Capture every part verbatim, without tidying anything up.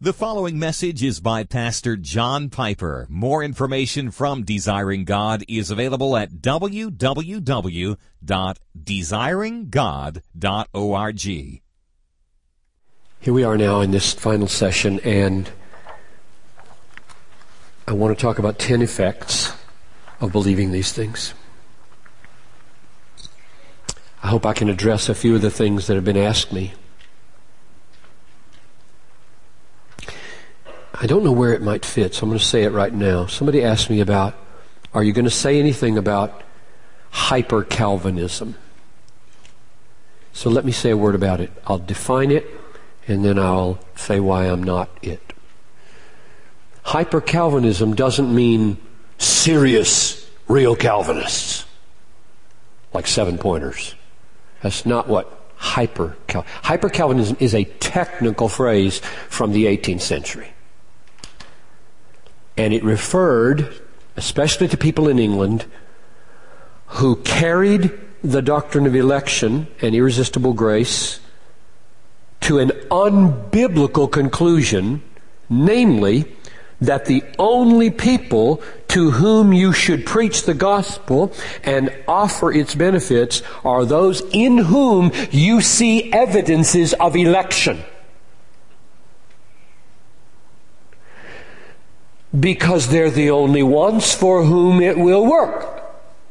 The following message is by Pastor John Piper. More information from Desiring God is available at w w w dot desiring god dot org. Here we are now in this final session, and I want to talk about ten effects of believing these things. I hope I can address a few of the things that have been asked me. I don't know where it might fit, so I'm going to say it right now. Somebody asked me about, are you going to say anything about hyper-Calvinism? So let me say a word about it. I'll define it, and then I'll say why I'm not it. Hyper-Calvinism doesn't mean serious, real Calvinists, like seven-pointers. That's not what hyper-Cal- Hyper-Calvinism is a technical phrase from the eighteenth century. And it referred, especially to people in England, who carried the doctrine of election and irresistible grace to an unbiblical conclusion, namely, that the only people to whom you should preach the gospel and offer its benefits are those in whom you see evidences of election. Because they're the only ones for whom it will work.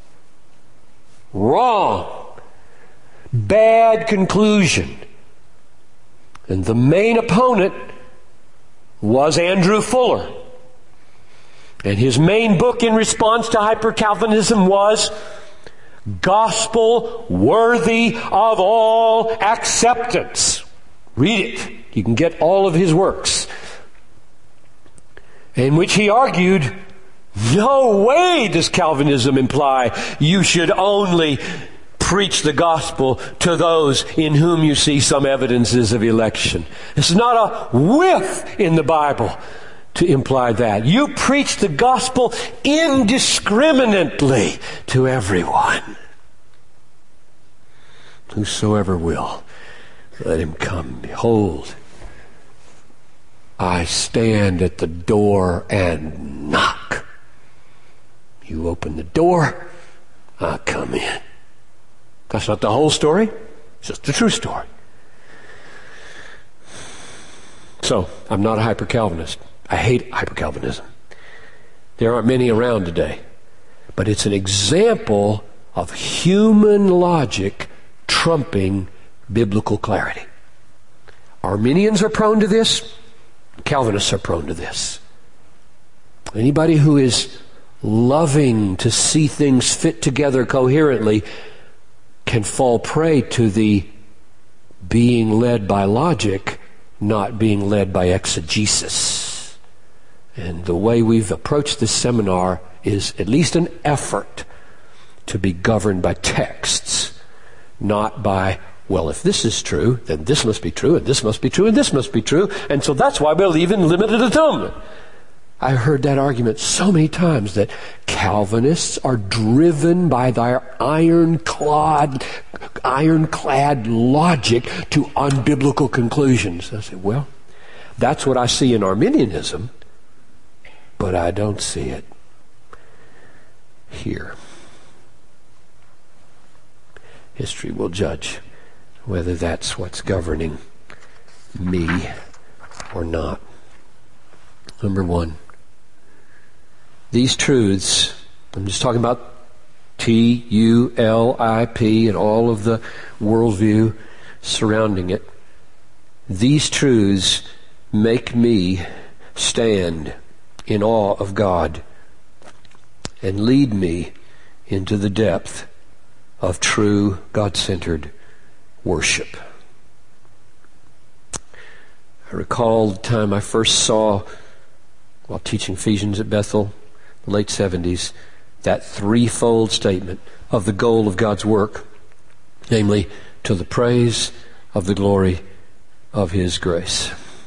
Wrong. Bad conclusion. And the main opponent was Andrew Fuller. And his main book in response to hyper-Calvinism was Gospel Worthy of All Acceptance. Read it. You can get all of his works. In which he argued, no way does Calvinism imply you should only preach the gospel to those in whom you see some evidences of election. It's not a whiff in the Bible to imply that. You preach the gospel indiscriminately to everyone. Whosoever will, let him come. Behold, I stand at the door and knock. You open the door, I come in. That's not the whole story. It's just the true story. So, I'm not a hyper-Calvinist. I hate hyper-Calvinism. There aren't many around today. But it's an example of human logic trumping biblical clarity. Arminians are prone to this. Calvinists are prone to this. Anybody who is loving to see things fit together coherently can fall prey to the being led by logic, not being led by exegesis. And the way we've approached this seminar is at least an effort to be governed by texts, not by, well, if this is true, then this must be true, and this must be true, and this must be true, and so that's why we believe in limited atonement. I heard that argument so many times that Calvinists are driven by their ironclad, ironclad logic to unbiblical conclusions. I said, well, that's what I see in Arminianism, but I don't see it here. History will judge whether that's what's governing me or not. Number one, these truths, I'm just talking about T U L I P and all of the worldview surrounding it. These truths make me stand in awe of God and lead me into the depth of true God-centered worship. I recall the time I first saw, while teaching Ephesians at Bethel, the late seventies, that threefold statement of the goal of God's work, namely, to the praise of the glory of His grace.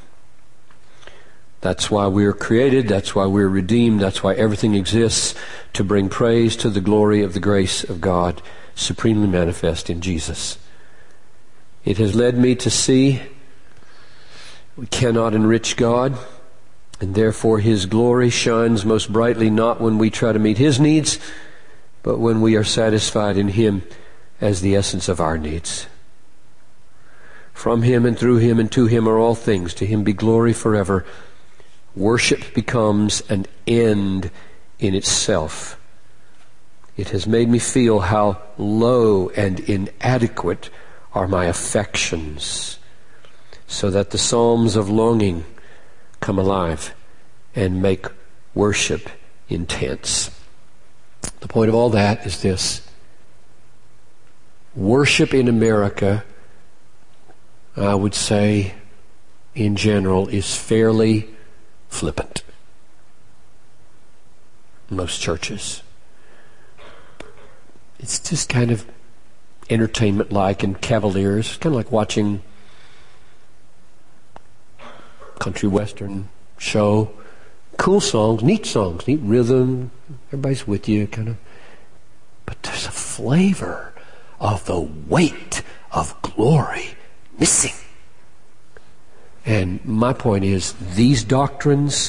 That's why we're created, that's why we're redeemed, that's why everything exists, to bring praise to the glory of the grace of God, supremely manifest in Jesus. It has led me to see We cannot enrich God, and therefore His glory shines most brightly not when we try to meet His needs, but when we are satisfied in Him as the essence of our needs. From Him and through Him and to Him are all things. To Him be glory forever. Worship becomes an end in itself. It has made me feel how low and inadequate are my affections, so that the psalms of longing come alive and make worship intense. The point of all that is this. Worship in America, I would say, in general, is fairly flippant. Most churches. It's just kind of entertainment-like and cavalier. It's kind of like watching country western show. Cool songs, neat songs, neat rhythm. Everybody's with you, kind of. But there's a flavor of the weight of glory missing. And my point is, these doctrines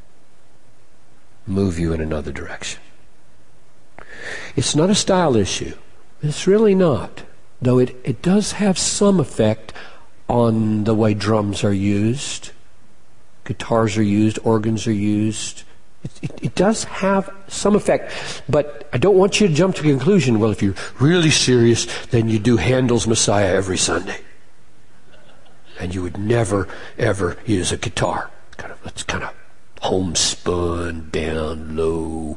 move you in another direction. It's not a style issue. It's really not. Though it, it does have some effect on the way drums are used, guitars are used, organs are used. It, it, it does have some effect. But I don't want you to jump to the conclusion, well, if you're really serious, then you do Handel's Messiah every Sunday. And you would never, ever use a guitar. Kind of, it's kind of homespun, down low.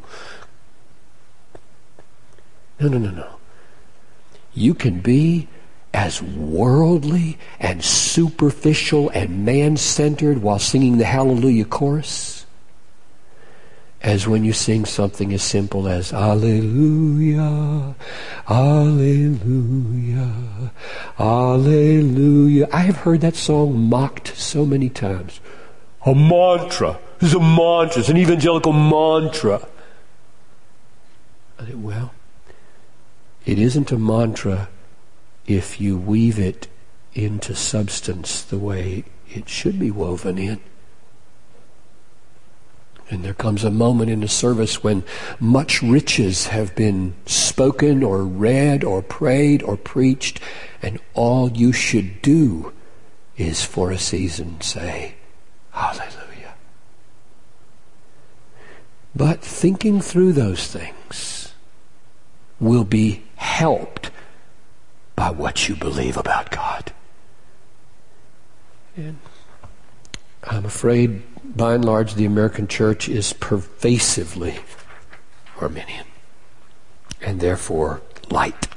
No, no, no, no. You can be as worldly and superficial and man-centered while singing the Hallelujah chorus as when you sing something as simple as Alleluia, Alleluia, Alleluia. I have heard that song mocked so many times. A mantra. It's a mantra. It's an evangelical mantra. I think, well, it isn't a mantra if you weave it into substance the way it should be woven in. And there comes a moment in the service when much riches have been spoken or read or prayed or preached, and all you should do is for a season say, Hallelujah. But thinking through those things will be helped by what you believe about God. And I'm afraid, by and large, the American church is pervasively Arminian, and therefore light.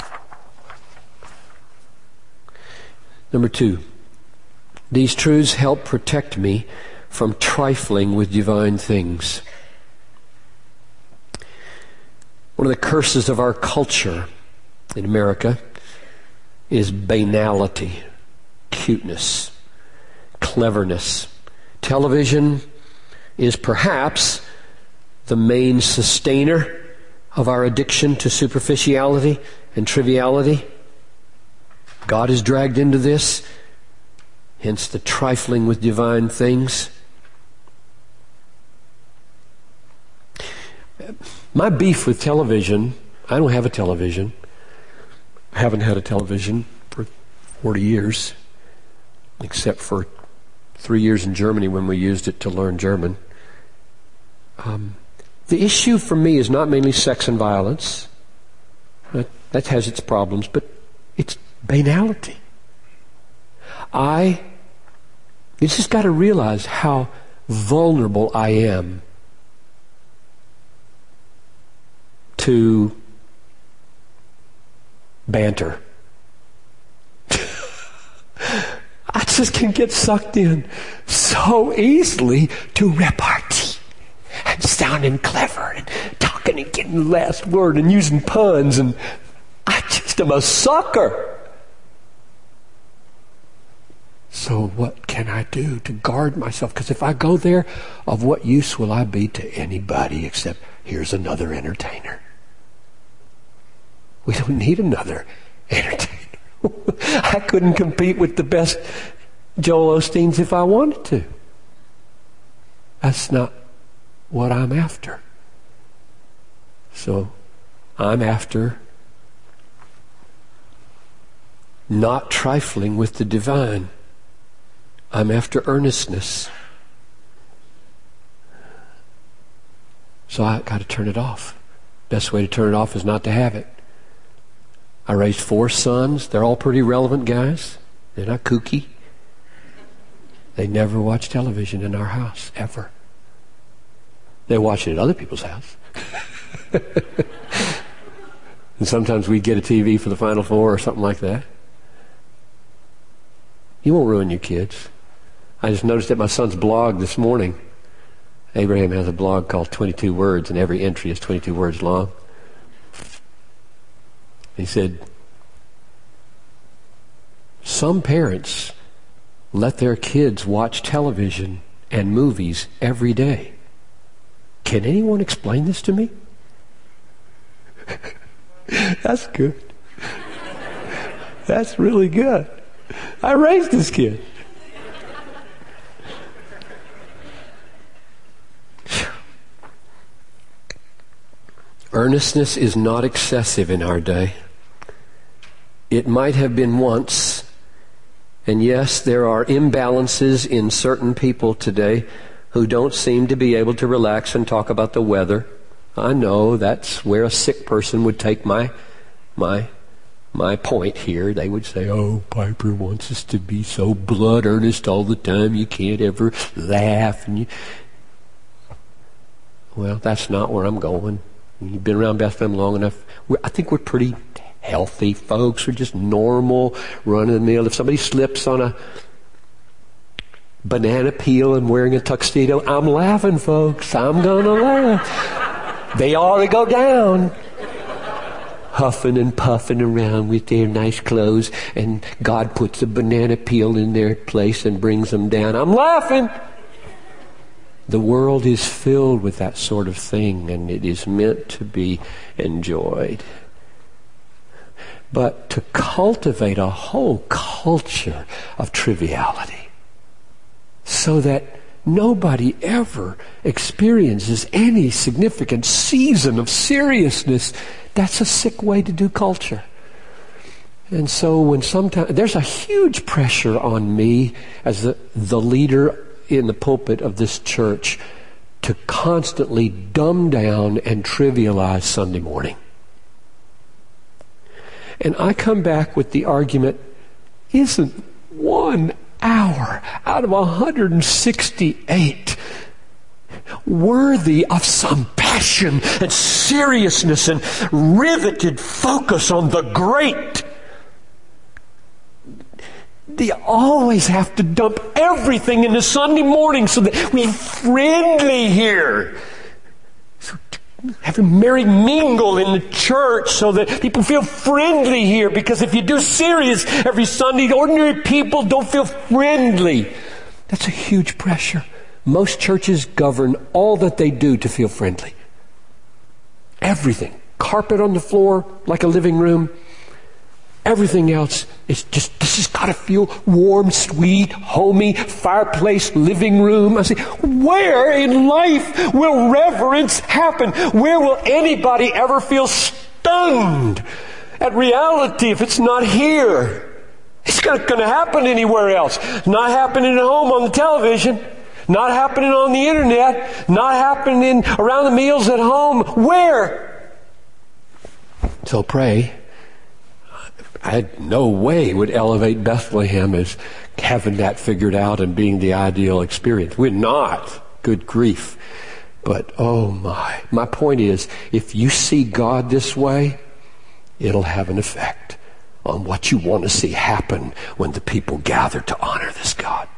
Number two, these truths help protect me from trifling with divine things. One of the curses of our culture in America is banality, cuteness, cleverness. Television is perhaps the main sustainer of our addiction to superficiality and triviality. God is dragged into this, hence the trifling with divine things. My beef with television, I don't have a television. I haven't had a television for forty years, except for three years in Germany when we used it to learn German. Um, the issue for me is not mainly sex and violence. That, that has its problems, but it's banality. I, you just got to realize how vulnerable I am to banter. I just can get sucked in so easily to repartee and sounding clever and talking and getting the last word and using puns, and I just am a sucker. So what can I do to guard myself? Because if I go there, of what use will I be to anybody except here's another entertainer? We don't need another entertainer. I couldn't compete with the best Joel Osteen's if I wanted to. That's not what I'm after. So I'm after not trifling with the divine. I'm after earnestness. So I got to turn it off. Best way to turn it off is not to have it. I raised four sons. They're all pretty relevant guys. They're not kooky. They never watch television in our house, ever. They watch it at other people's house. And sometimes we get a T V for the Final Four or something like that. You won't ruin your kids. I just noticed at my son's blog this morning, Abraham has a blog called twenty-two words, and every entry is twenty-two words long. He said, some parents let their kids watch television and movies every day. Can anyone explain this to me? That's good. That's really good. I raised this kid. Earnestness is not excessive in our day. It might have been once. And yes, there are imbalances in certain people today who don't seem to be able to relax and talk about the weather. I know that's where a sick person would take my my my point here. They would say, oh, Piper wants us to be so blood earnest all the time. You can't ever laugh. And you... Well, that's not where I'm going. You've been around Bethlehem long enough. We're, I think we're pretty healthy folks. We're just normal, run-of-the-mill. If somebody slips on a banana peel and wearing a tuxedo, I'm laughing, folks. I'm going to laugh. They ought to go down. Huffing and puffing around with their nice clothes, and God puts a banana peel in their place and brings them down. I'm laughing. The world is filled with that sort of thing, and it is meant to be enjoyed. But to cultivate a whole culture of triviality so that nobody ever experiences any significant season of seriousness, that's a sick way to do culture. And so when sometimes there's a huge pressure on me as the, the leader in the pulpit of this church to constantly dumb down and trivialize Sunday morning. And I come back with the argument, isn't one hour out of one hundred sixty-eight worthy of some passion and seriousness and riveted focus on the great? They always have to dump everything into Sunday morning so that we're friendly here. So have a merry mingle in the church so that people feel friendly here. Because if you do serious every Sunday, ordinary people don't feel friendly. That's a huge pressure. Most churches govern all that they do to feel friendly. Everything. Carpet on the floor like a living room. Everything else is just, this has got to feel warm, sweet, homey, fireplace, living room. I say, where in life will reverence happen? Where will anybody ever feel stunned at reality if it's not here? It's not going to happen anywhere else. Not happening at home on the television. Not happening on the internet. Not happening around the meals at home. Where? So pray. I no way would elevate Bethlehem as having that figured out and being the ideal experience. We're not. Good grief. But oh my. My point is, if you see God this way, it'll have an effect on what you want to see happen when the people gather to honor this God.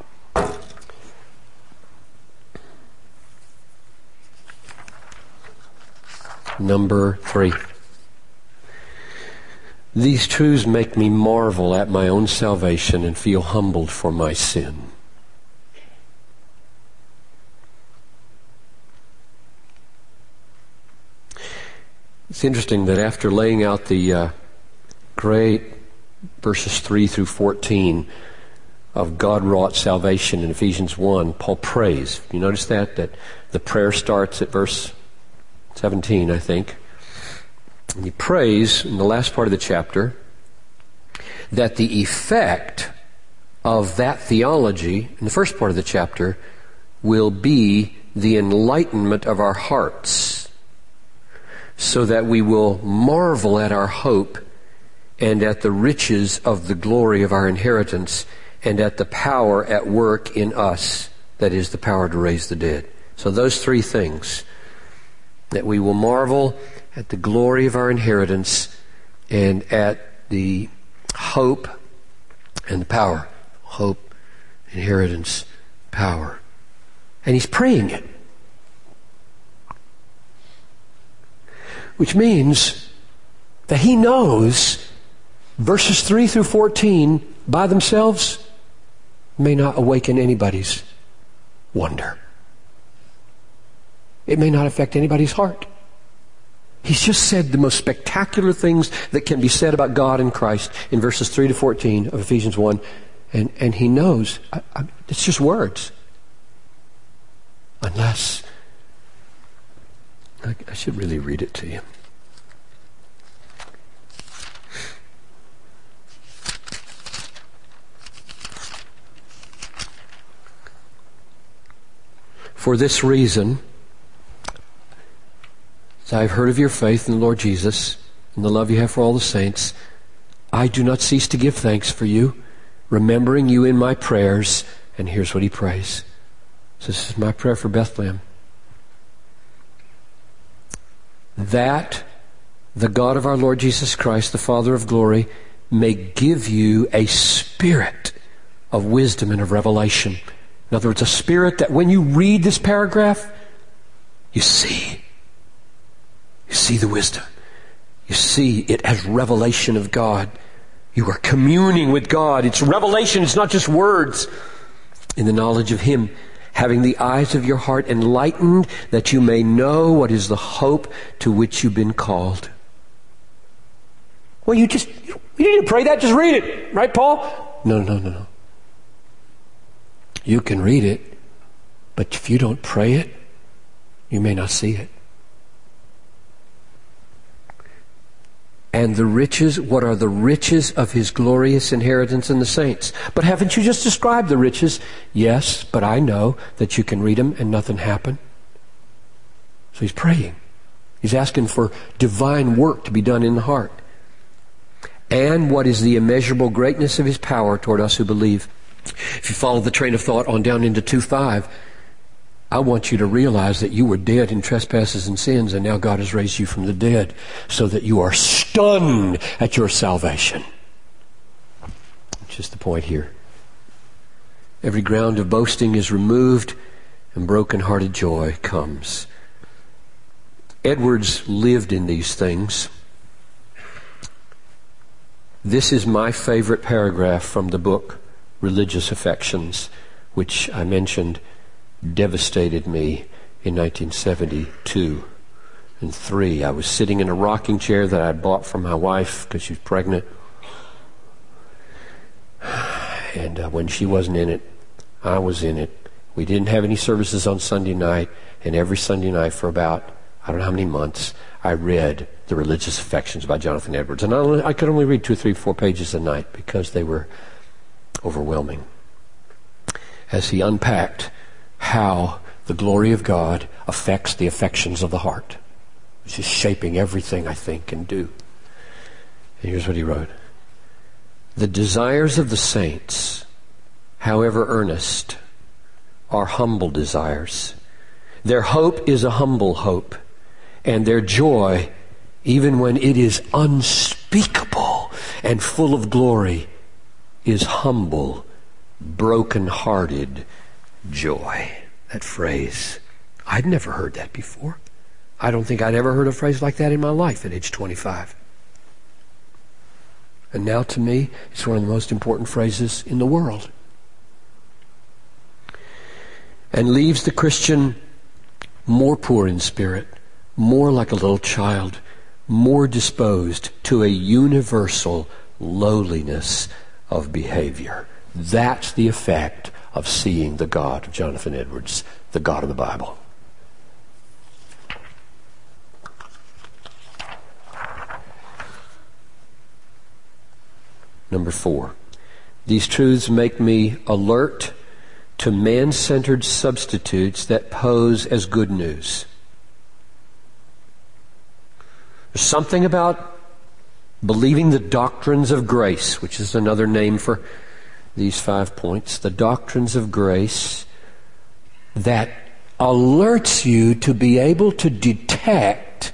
Number three. These truths make me marvel at my own salvation and feel humbled for my sin. It's interesting that after laying out the uh, great verses three through fourteen of God-wrought salvation in Ephesians one, Paul prays. You notice that? That the prayer starts at verse seventeen, I think. And he prays in the last part of the chapter that the effect of that theology in the first part of the chapter will be the enlightenment of our hearts, so that we will marvel at our hope and at the riches of the glory of our inheritance and at the power at work in us, that is, the power to raise the dead. So those three things, that we will marvel at the glory of our inheritance and at the hope and the power. Hope, inheritance, power. And he's praying it. Which means that he knows verses three through fourteen by themselves may not awaken anybody's wonder. It may not affect anybody's heart. He's just said the most spectacular things that can be said about God and Christ in verses three to fourteen of Ephesians one. And, and he knows, I, I, it's just words. Unless, I, I should really read it to you. For this reason, as I have heard of your faith in the Lord Jesus and the love you have for all the saints, I do not cease to give thanks for you, remembering you in my prayers. And here's what he prays. So this is my prayer for Bethlehem. That the God of our Lord Jesus Christ, the Father of glory, may give you a spirit of wisdom and of revelation. In other words, a spirit that when you read this paragraph, you see. You see the wisdom. You see it as revelation of God. You are communing with God. It's revelation. It's not just words. In the knowledge of Him, having the eyes of your heart enlightened, that you may know what is the hope to which you've been called. Well, you just, you need to pray that. Just read it. Right, Paul? No, no, no, no. You can read it, but if you don't pray it, you may not see it. And the riches, what are the riches of His glorious inheritance in the saints? But haven't you just described the riches? Yes, but I know that you can read them and nothing happen. So he's praying. He's asking for divine work to be done in the heart. And what is the immeasurable greatness of His power toward us who believe? If you follow the train of thought on down into two five, I want you to realize that you were dead in trespasses and sins, and now God has raised you from the dead, so that you are stunned at your salvation. Which is the point here. Every ground of boasting is removed, and broken-hearted joy comes. Edwards lived in these things. This is my favorite paragraph from the book Religious Affections, which I mentioned devastated me in nineteen seventy-two and three. I was sitting in a rocking chair that I bought for my wife because she was pregnant. And uh, when she wasn't in it, I was in it. We didn't have any services on Sunday night, and every Sunday night for about, I don't know how many months, I read The Religious Affections by Jonathan Edwards. And I, only, I could only read two, three, four pages a night because they were overwhelming. As he unpacked how the glory of God affects the affections of the heart, which is shaping everything I think and do. And here's what he wrote. The desires of the saints, however earnest, are humble desires. Their hope is a humble hope, and their joy, even when it is unspeakable and full of glory, is humble, broken-hearted joy. That phrase, I'd never heard that before. I don't think I'd ever heard a phrase like that in my life at age twenty-five. And now to me, it's one of the most important phrases in the world. And leaves the Christian more poor in spirit, more like a little child, more disposed to a universal lowliness of behavior. That's the effect of seeing the God of Jonathan Edwards, the God of the Bible. Number four, these truths make me alert to man-centered substitutes that pose as good news. There's something about believing the doctrines of grace, which is another name for these five points, the doctrines of grace, that alerts you to be able to detect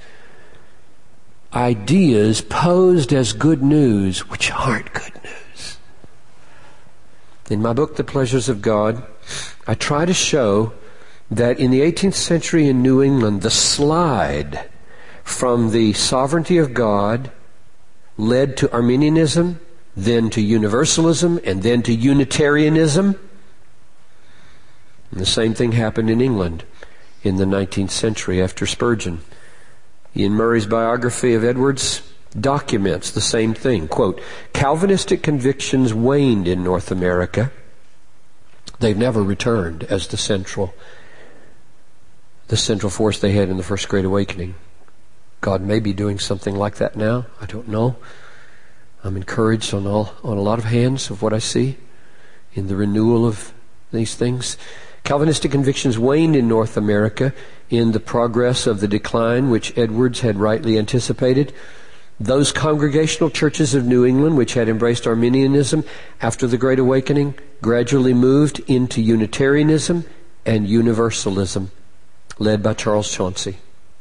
ideas posed as good news, which aren't good news. In my book, The Pleasures of God, I try to show that in the eighteenth century in New England, the slide from the sovereignty of God led to Arminianism, then to Universalism, and then to Unitarianism. And the same thing happened in England in the nineteenth century after Spurgeon. Ian Murray's biography of Edwards documents the same thing. Quote, Calvinistic convictions waned in North America. They've never returned as the central, the central force they had in the First Great Awakening. God may be doing something like that now. I don't know. I'm encouraged on all on a lot of hands of what I see in the renewal of these things. Calvinistic convictions waned in North America in the progress of the decline which Edwards had rightly anticipated. Those congregational churches of New England which had embraced Arminianism after the Great Awakening gradually moved into Unitarianism and Universalism, led by Charles Chauncy.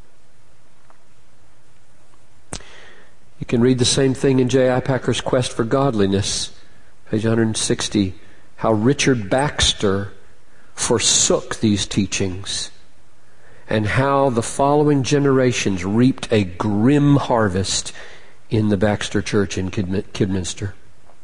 You can read the same thing in J I Packer's Quest for Godliness, page one hundred sixty, how Richard Baxter forsook these teachings and how the following generations reaped a grim harvest in the Baxter Church in Kidminster.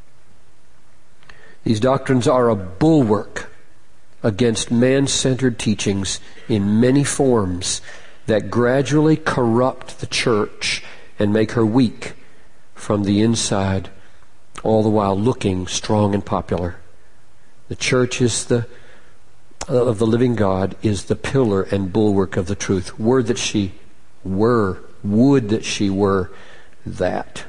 These doctrines are a bulwark against man-centered teachings in many forms that gradually corrupt the church and make her weak from the inside, all the while looking strong and popular. The church is the of the living God is the pillar and bulwark of the truth. Were that she were, would that she were that.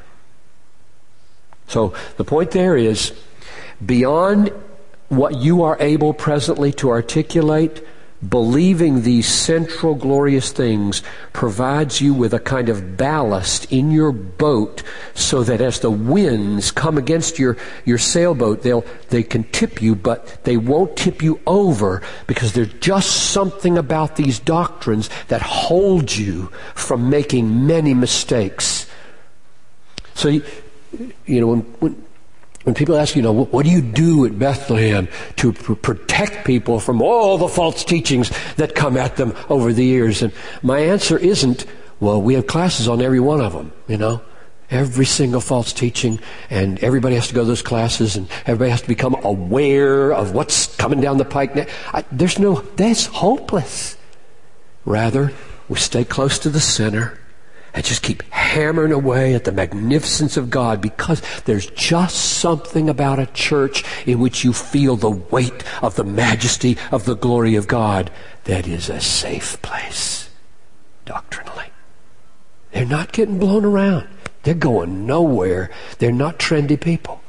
So the point there is, beyond what you are able presently to articulate, believing these central glorious things provides you with a kind of ballast in your boat so that as the winds come against your, your sailboat, they'll, they can tip you, but they won't tip you over because there's just something about these doctrines that hold you from making many mistakes. So, you, you know, when, when When people ask, you know, what do you do at Bethlehem to pr- protect people from all the false teachings that come at them over the years? And my answer isn't, well, we have classes on every one of them, you know, every single false teaching, and everybody has to go to those classes, and everybody has to become aware of what's coming down the pike. I, there's no, that's hopeless. Rather, we stay close to the center and just keep hammering away at the magnificence of God, because there's just something about a church in which you feel the weight of the majesty of the glory of God that is a safe place doctrinally. They're not getting blown around. They're going nowhere. They're not trendy people.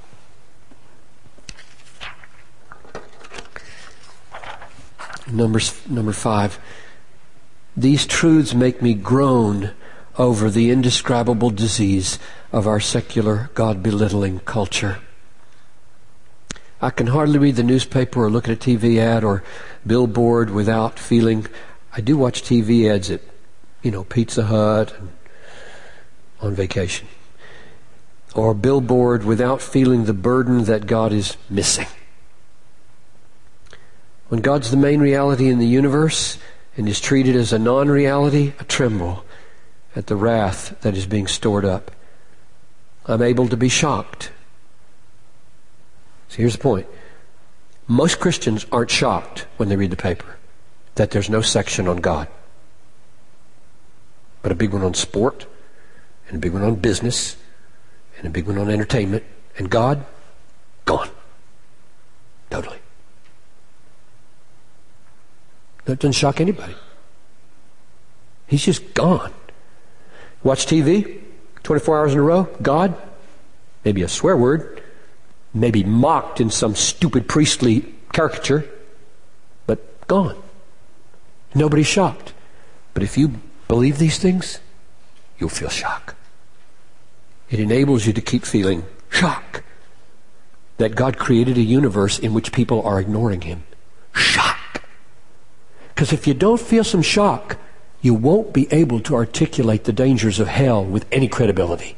Number, number five. These truths make me groan over the indescribable disease of our secular God-belittling culture. I can hardly read the newspaper or look at a T V ad or billboard without feeling, I do watch T V ads at, you know, Pizza Hut and on vacation, or a billboard without feeling the burden that God is missing. When God's the main reality in the universe and is treated as a non-reality, I tremble at the wrath that is being stored up. I'm able to be shocked. So here's the point. Most Christians aren't shocked when they read the paper that there's no section on God, but a big one on sport, and a big one on business, and a big one on entertainment, and God, gone. Totally. That doesn't shock anybody. He's just gone. Watch T V, twenty-four hours in a row, God, maybe a swear word, maybe mocked in some stupid priestly caricature, but gone. Nobody's shocked. But if you believe these things, you'll feel shock. It enables you to keep feeling shock that God created a universe in which people are ignoring Him. Shock. Because if you don't feel some shock, you won't be able to articulate the dangers of hell with any credibility.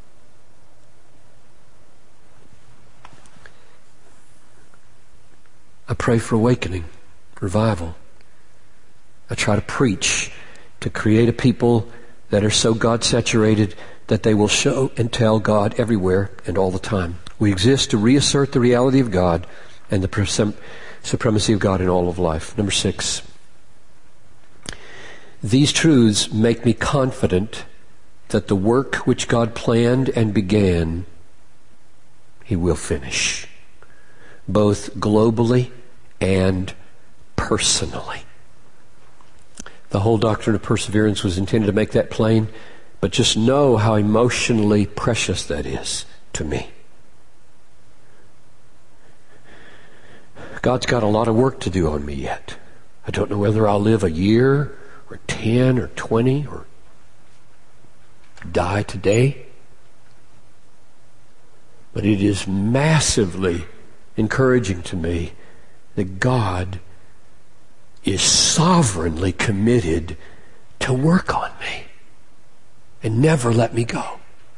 I pray for awakening, revival. I try to preach to create a people that are so God-saturated that they will show and tell God everywhere and all the time. We exist to reassert the reality of God and the supremacy of God in all of life. Number six. These truths make me confident that the work which God planned and began, He will finish, both globally and personally. The whole doctrine of perseverance was intended to make that plain, but just know how emotionally precious that is to me. God's got a lot of work to do on me yet. I don't know whether I'll live a year or ten or twenty or die today. But it is massively encouraging to me that God is sovereignly committed to work on me and never let me go.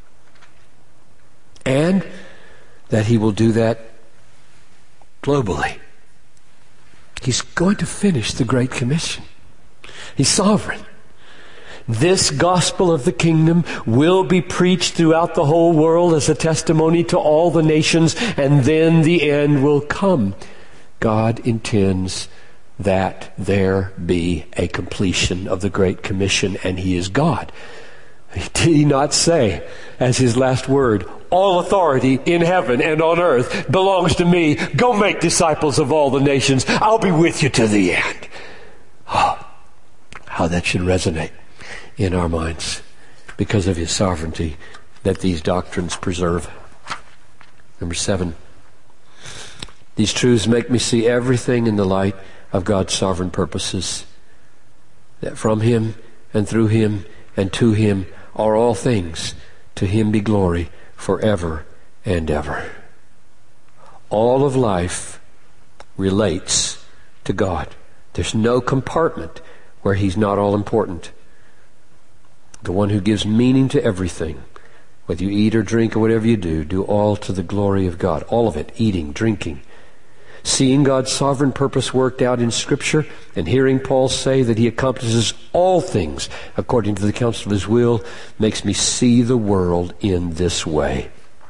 And that He will do that globally. He's going to finish the Great Commission. He's sovereign. This gospel of the kingdom will be preached throughout the whole world as a testimony to all the nations, and then the end will come. God intends that there be a completion of the Great Commission, and He is God. Did He not say, as His last word, all authority in heaven and on earth belongs to me. Go make disciples of all the nations. I'll be with you to the end. Oh, how that should resonate in our minds because of His sovereignty that these doctrines preserve. Number seven. These truths make me see everything in the light of God's sovereign purposes. That from Him and through Him and to Him are all things. To Him be glory forever and ever. All of life relates to God. There's no compartment where He's not all important. The one who gives meaning to everything, whether you eat or drink or whatever you do, do all to the glory of God. All of it, eating, drinking. Seeing God's sovereign purpose worked out in Scripture and hearing Paul say that He accomplishes all things according to the counsel of His will makes me see the world in this way.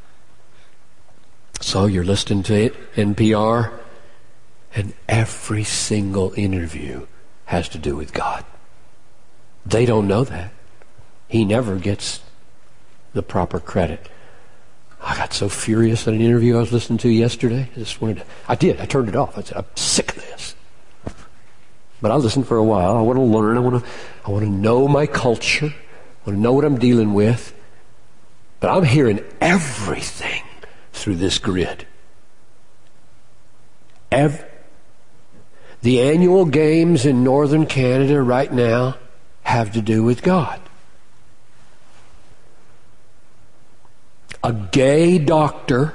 So you're listening to N P R, and every single interview has to do with God. They don't know that. He never gets the proper credit. I got so furious at an interview I was listening to yesterday. I just wanted to, I did. I turned it off. I said, I'm sick of this. But I listened for a while. I want to learn. I want to, I want to know my culture. I want to know what I'm dealing with. But I'm hearing everything through this grid. Every, the annual games in northern Canada right now have to do with God. A gay doctor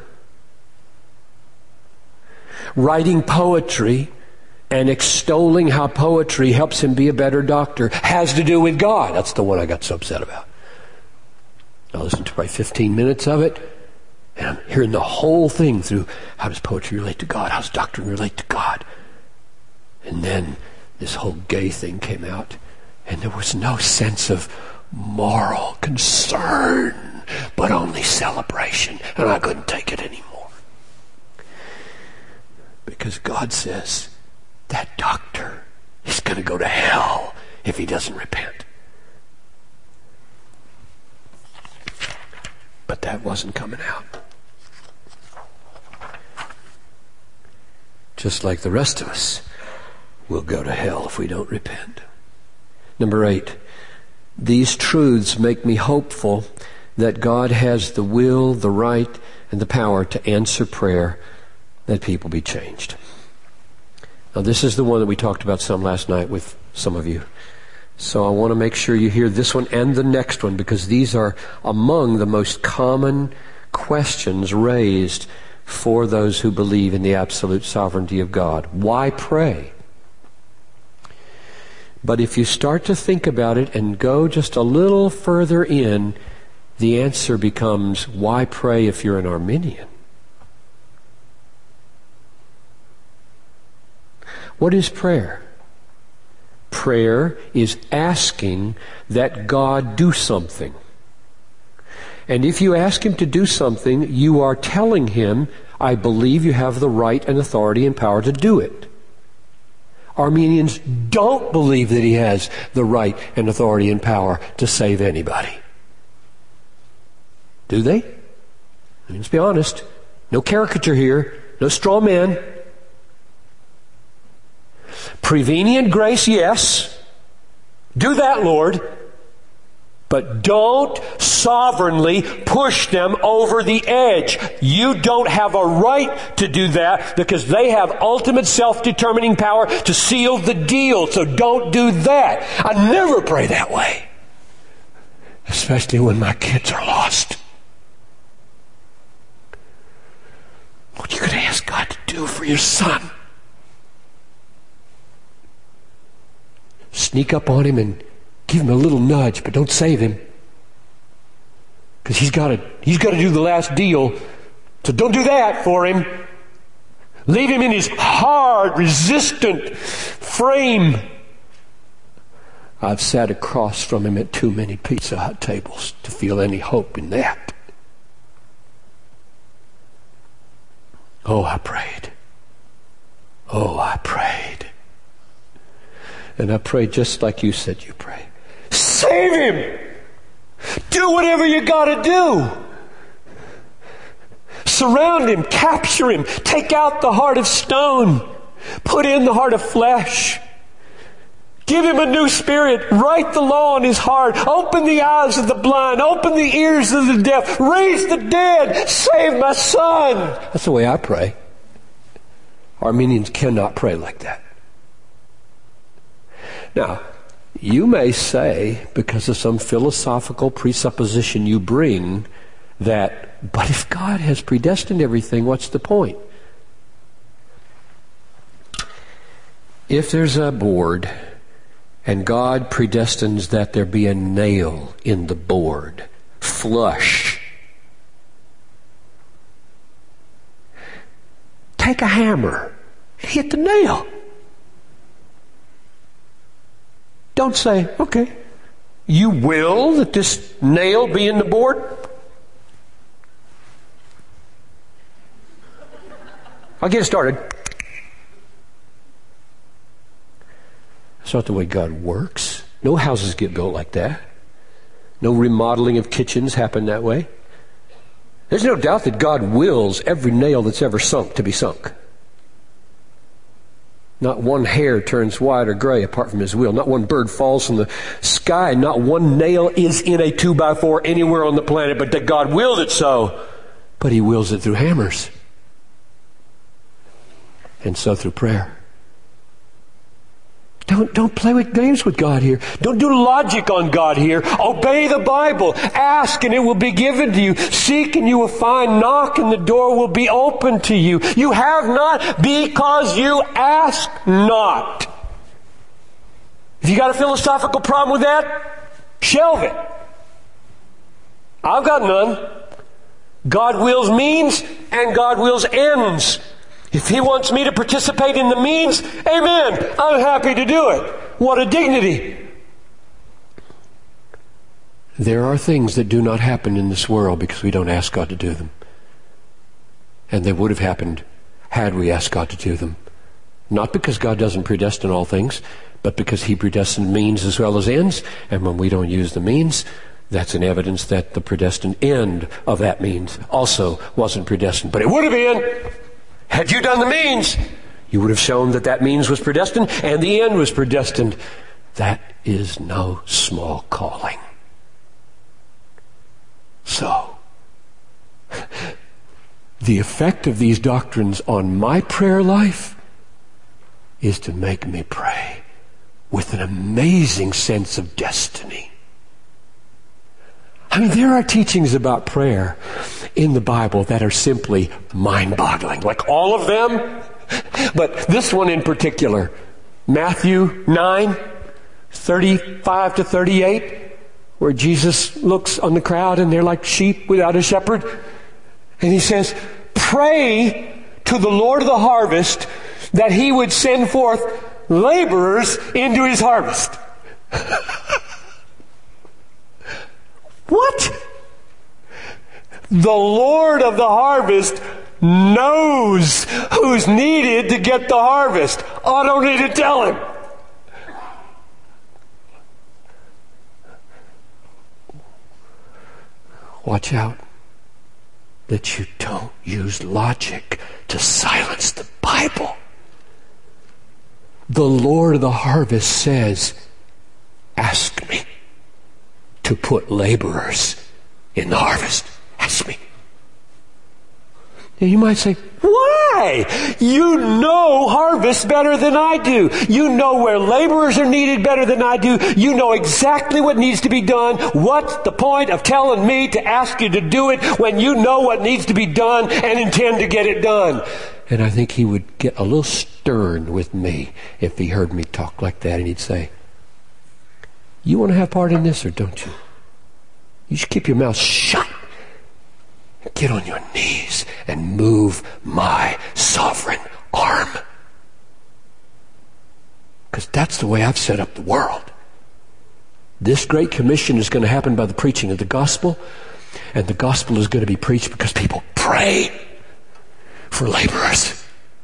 writing poetry and extolling how poetry helps him be a better doctor has to do with God. That's the one I got so upset about. I listened to probably fifteen minutes of it, and I'm hearing the whole thing through how does poetry relate to God? How does doctrine relate to God? And then this whole gay thing came out, and there was no sense of moral concern, but only celebration. And I couldn't take it anymore. Because God says that doctor is going to go to hell if he doesn't repent. But that wasn't coming out. just like the rest of us, will go to hell if we don't repent. Number eight, these truths make me hopeful that God has the will, the right, and the power to answer prayer that people be changed. Now, this is the one that we talked about some last night with some of you. So I want to make sure you hear this one and the next one, because these are among the most common questions raised for those who believe in the absolute sovereignty of God. Why pray? But if you start to think about it and go just a little further in, the answer becomes, why pray if you're an Arminian? What is prayer? Prayer is asking that God do something. And if you ask Him to do something, you are telling Him, I believe you have the right and authority and power to do it. Armenians don't believe that He has the right and authority and power to save anybody. Do they? Let's be honest. No caricature here. No straw man. Prevenient grace, yes. Do that, Lord. But don't sovereignly push them over the edge. You don't have a right to do that because they have ultimate self-determining power to seal the deal. So don't do that. I never pray that way. Especially when my kids are lost. What are you going to ask God to do for your son? Sneak up on him and give him a little nudge, but don't save him. Because he's got to he's got to do the last deal. So don't do that for him. Leave him in his hard, resistant frame. I've sat across from him at too many Pizza Hut tables to feel any hope in that. Oh, I prayed. Oh, I prayed. And I prayed just like you said you pray. Save him! Do whatever you gotta do. Surround him, capture him, take out the heart of stone, put in the heart of flesh. Give him a new spirit. Write the law on his heart. Open the eyes of the blind. Open the ears of the deaf. Raise the dead. Save my son. That's the way I pray. Armenians cannot pray like that. Now, you may say, because of some philosophical presupposition you bring, that, but if God has predestined everything, what's the point? If there's a board and God predestines that there be a nail in the board, flush, take a hammer and hit the nail. Don't say, okay, you will that this nail be in the board? I'll get it started. That's not the way God works. No houses get built like that. No remodeling of kitchens happen that way. There's no doubt that God wills every nail that's ever sunk to be sunk. Not one hair turns white or gray apart from His will. Not one bird falls from the sky. Not one nail is in a two by four anywhere on the planet, but that God willed it so. But He wills it through hammers. And so through prayer. Don't, don't play with games with God here. Don't do logic on God here. Obey the Bible. Ask and it will be given to you. Seek and you will find. Knock and the door will be open to you. You have not because you ask not. If you got a philosophical problem with that, shelve it. I've got none. God wills means and God wills ends. If He wants me to participate in the means, amen, I'm happy to do it. What a dignity. There are things that do not happen in this world because we don't ask God to do them. And they would have happened had we asked God to do them. Not because God doesn't predestine all things, but because He predestined means as well as ends. And when we don't use the means, that's an evidence that the predestined end of that means also wasn't predestined. But it would have been. Had you done the means, You would have shown that that means was predestined and the end was predestined. That is no small calling. So, the effect of these doctrines on my prayer life is to make me pray with an amazing sense of destiny. I mean, there are teachings about prayer in the Bible that are simply mind-boggling, like all of them. But this one in particular, Matthew nine, thirty-five to thirty-eight, where Jesus looks on the crowd and they're like sheep without a shepherd. And he says, pray to the Lord of the harvest that he would send forth laborers into his harvest. What? The Lord of the harvest knows who's needed to get the harvest. I don't need to tell him. Watch out that you don't use logic to silence the Bible. The Lord of the harvest says, ask me to put laborers in the harvest. Ask me. Now you might say, why? You know harvest better than I do. You know where laborers are needed better than I do. You know exactly what needs to be done. What's the point of telling me to ask you to do it when you know what needs to be done and intend to get it done? And I think he would get a little stern with me if he heard me talk like that, and he'd say, you want to have part in this or don't you? You should keep your mouth shut. Get on your knees and move my sovereign arm. Because that's the way I've set up the world. This Great Commission is going to happen by the preaching of the gospel, and the gospel is going to be preached because people pray for laborers.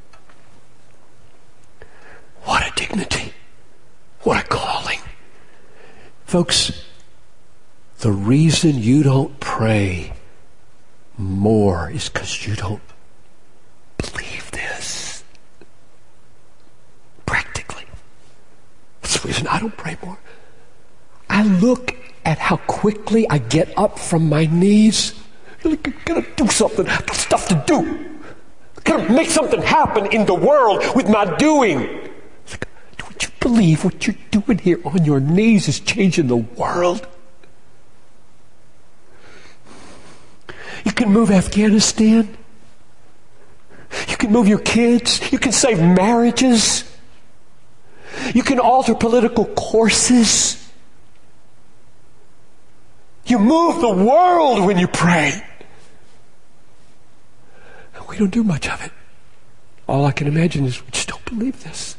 What a dignity. What a calling. Folks, the reason you don't pray more is because you don't believe this. Practically. That's the reason I don't pray more. I look at how quickly I get up from my knees. I gotta do something. I've got stuff to do. I gotta make something happen in the world with my doing. Like, don't you believe what you're doing here on your knees is changing the world? You can move Afghanistan. You can move your kids. You can save marriages. You can alter political courses. You move the world when you pray. And we don't do much of it. All I can imagine is we just don't believe this.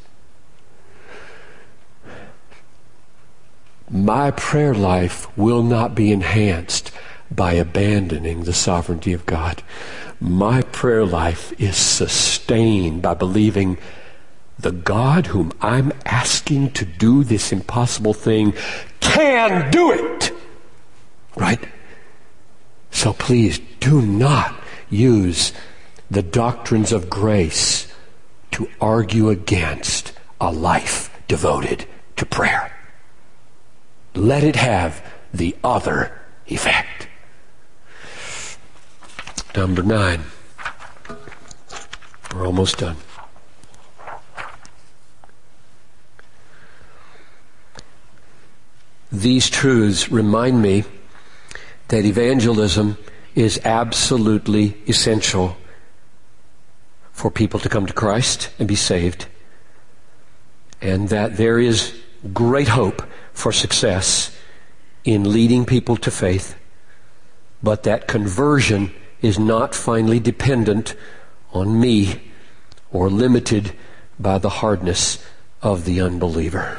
My prayer life will not be enhanced by abandoning the sovereignty of God. My prayer life is sustained by believing the God whom I'm asking to do this impossible thing can do it. Right? So please do not use the doctrines of grace to argue against a life devoted to prayer. Let it have the other effect. Number nine. We're almost done. These truths remind me that evangelism is absolutely essential for people to come to Christ and be saved, and that there is great hope for success in leading people to faith, but that conversion is not finally dependent on me or limited by the hardness of the unbeliever.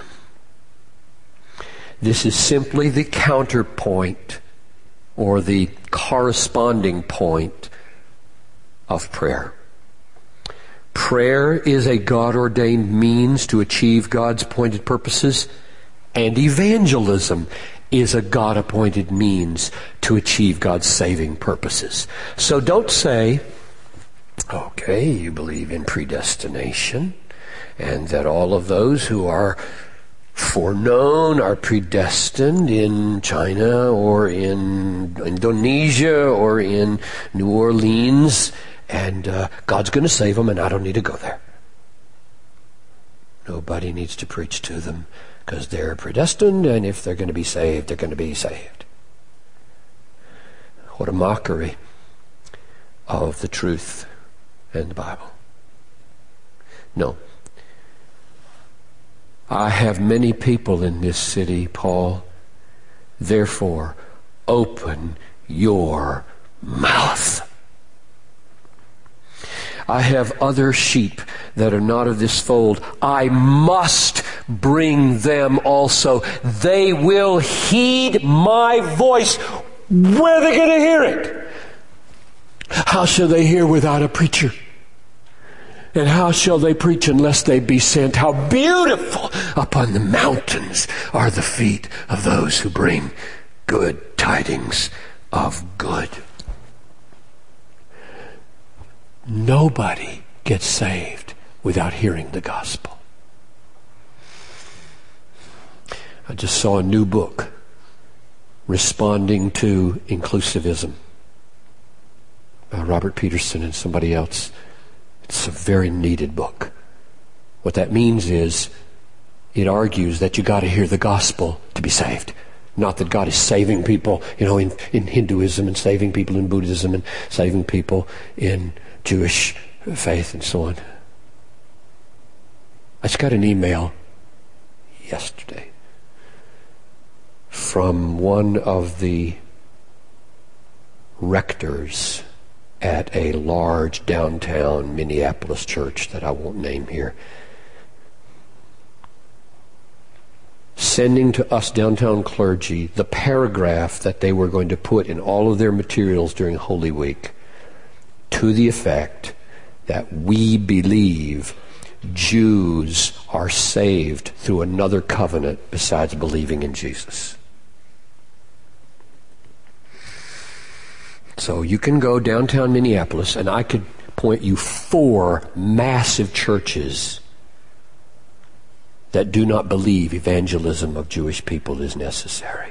This is simply the counterpoint or the corresponding point of prayer. Prayer is a God-ordained means to achieve God's appointed purposes, and evangelism is a God-appointed means to achieve God's saving purposes. So don't say, Okay, you believe in predestination, and that all of those who are foreknown are predestined in China or in Indonesia or in New Orleans, and uh, God's going to save them, and I don't need to go there. Nobody needs to preach to them because they're predestined, and if they're going to be saved, they're going to be saved. What a mockery of the truth and the Bible. No. I have many people in this city, Paul. Therefore, open your mouth. I have other sheep that are not of this fold. I must bring them also. They will heed my voice. Where are they going to hear it? How shall they hear without a preacher? And how shall they preach unless they be sent? How beautiful upon the mountains are the feet of those who bring good tidings of good. Nobody gets saved without hearing the gospel. I just saw a new book responding to inclusivism by Robert Peterson and somebody else. It's a very needed book. What that means is it argues that you got to hear the gospel to be saved. Not that God is saving people, you know, in, in Hinduism and saving people in Buddhism and saving people in Jewish faith and so on. I just got an email yesterday from one of the rectors at a large downtown Minneapolis church that I won't name here, sending to us downtown clergy the paragraph that they were going to put in all of their materials during Holy Week, to the effect that we believe Jews are saved through another covenant besides believing in Jesus. So you can go downtown Minneapolis, and I could point you four massive churches that do not believe evangelism of Jewish people is necessary.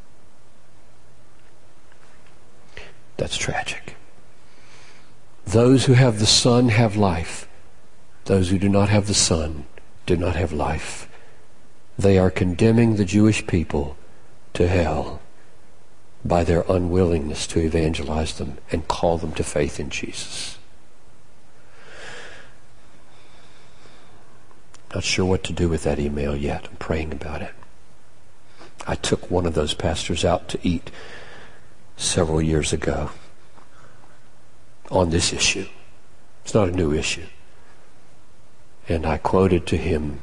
That's tragic. Those who have the Son have life. Those who do not have the Son do not have life. They are condemning the Jewish people to hell by their unwillingness to evangelize them and call them to faith in Jesus. Not sure what to do with that email yet. I'm praying about it. I took one of those pastors out to eat several years ago on this issue. It's not a new issue. And I quoted to him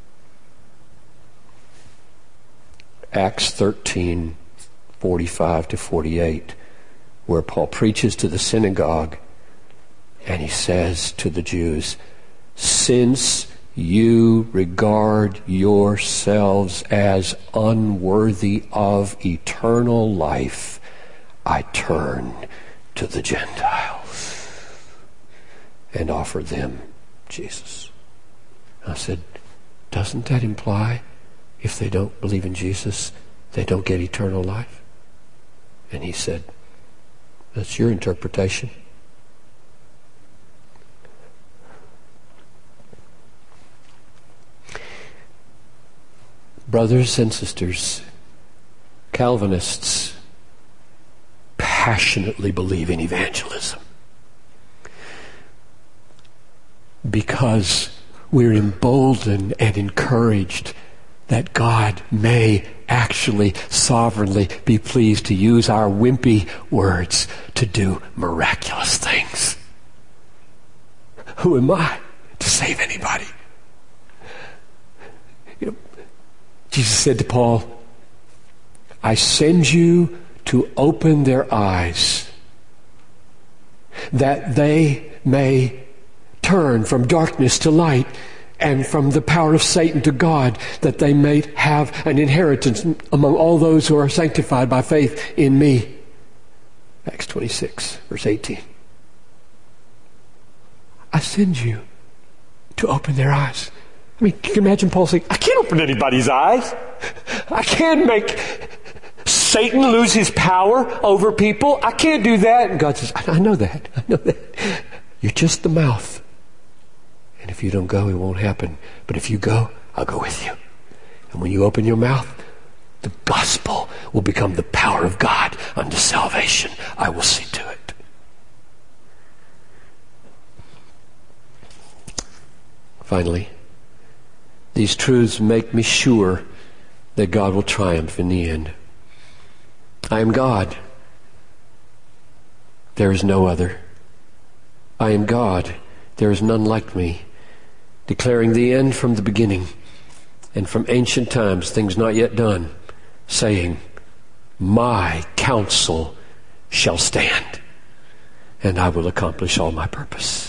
Acts thirteen, forty-five to forty-eight, where Paul preaches to the synagogue and he says to the Jews, since you regard yourselves as unworthy of eternal life, I turn to the Gentiles and offer them Jesus. I said, doesn't that imply if they don't believe in Jesus, they don't get eternal life? And he said, that's your interpretation. Brothers and sisters, Calvinists passionately believe in evangelism because we're emboldened and encouraged that God may actually sovereignly be pleased to use our wimpy words to do miraculous things. Who am I to save anybody? You know, Jesus said to Paul, I send you to open their eyes that they may turn from darkness to light and from the power of Satan to God, that they may have an inheritance among all those who are sanctified by faith in me. Acts twenty-six, verse eighteen. I send you to open their eyes. I mean, can you imagine Paul saying, I can't open anybody's eyes. I can't make Satan lose his power over people. I can't do that. And God says, I, I know that. I know that. You're just the mouth. And if you don't go, it won't happen. But if you go, I'll go with you. And when you open your mouth, the gospel will become the power of God unto salvation. I will see to it. Finally, these truths make me sure that God will triumph in the end. I am God. There is no other. I am God. There is none like me, declaring the end from the beginning, and from ancient times things not yet done, saying, my counsel shall stand, and I will accomplish all my purpose.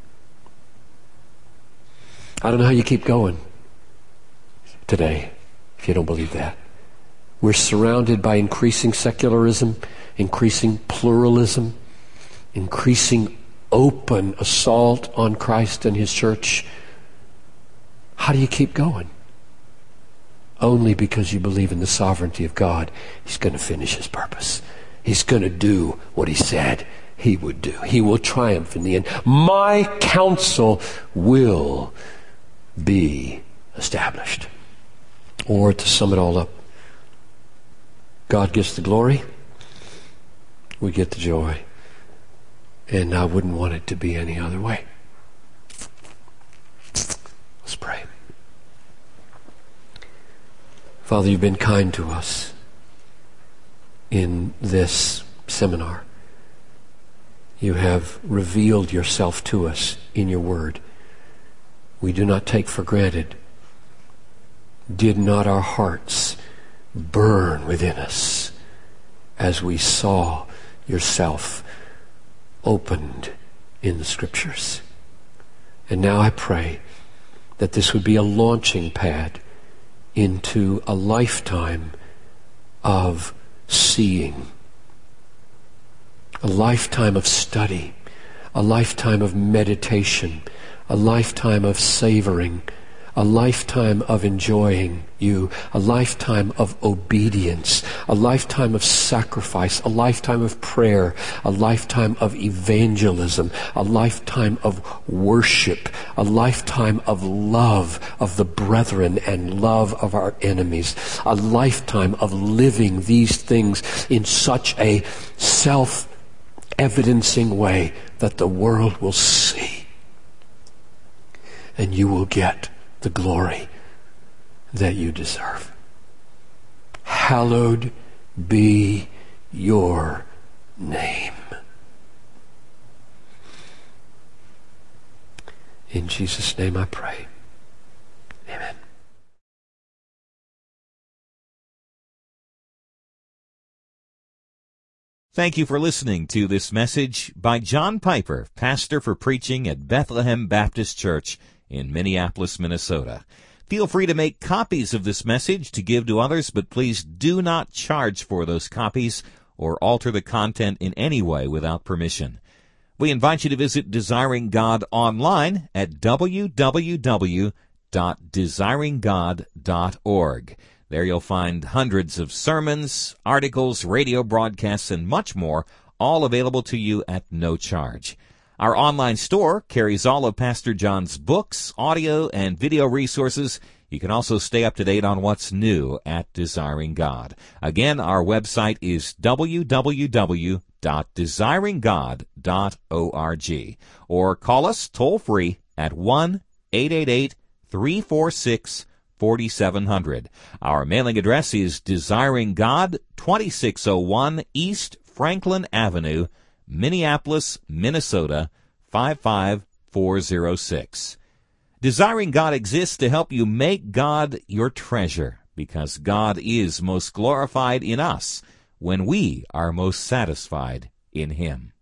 I don't know how you keep going today if you don't believe that. We're surrounded by increasing secularism, increasing pluralism, increasing open assault on Christ and His church. How do you keep going? Only because you believe in the sovereignty of God. He's going to finish His purpose. He's going to do what He said He would do. He will triumph in the end. My counsel will be established. Or to sum it all up, God gets the glory, we get the joy, and I wouldn't want it to be any other way. Let's pray. Father, you've been kind to us in this seminar. You have revealed yourself to us in your word. We do not take for granted. Did not our hearts burn within us as we saw yourself opened in the Scriptures? And now I pray that this would be a launching pad into a lifetime of seeing, a lifetime of study, a lifetime of meditation, a lifetime of savoring, a lifetime of enjoying you, a lifetime of obedience, a lifetime of sacrifice, a lifetime of prayer, a lifetime of evangelism, a lifetime of worship, a lifetime of love of the brethren and love of our enemies, a lifetime of living these things in such a self-evidencing way that the world will see. And you will get the glory that you deserve. Hallowed be your name. In Jesus' name I pray. Amen. Thank you for listening to this message by John Piper, pastor for preaching at Bethlehem Baptist Church in Minneapolis, Minnesota. Feel free to make copies of this message to give to others, but please do not charge for those copies or alter the content in any way without permission. We invite you to visit Desiring God online at w w w dot desiring god dot org. There you'll find hundreds of sermons, articles, radio broadcasts, and much more, all available to you at no charge. Our online store carries all of Pastor John's books, audio, and video resources. You can also stay up to date on what's new at Desiring God. Again, our website is w w w dot desiring god dot org. Or call us toll-free at one eight eight eight, three four six, four seven zero zero. Our mailing address is Desiring God, twenty-six oh one East Franklin Avenue, Minneapolis, Minnesota, five five four zero six. Desiring God exists to help you make God your treasure, because God is most glorified in us when we are most satisfied in Him.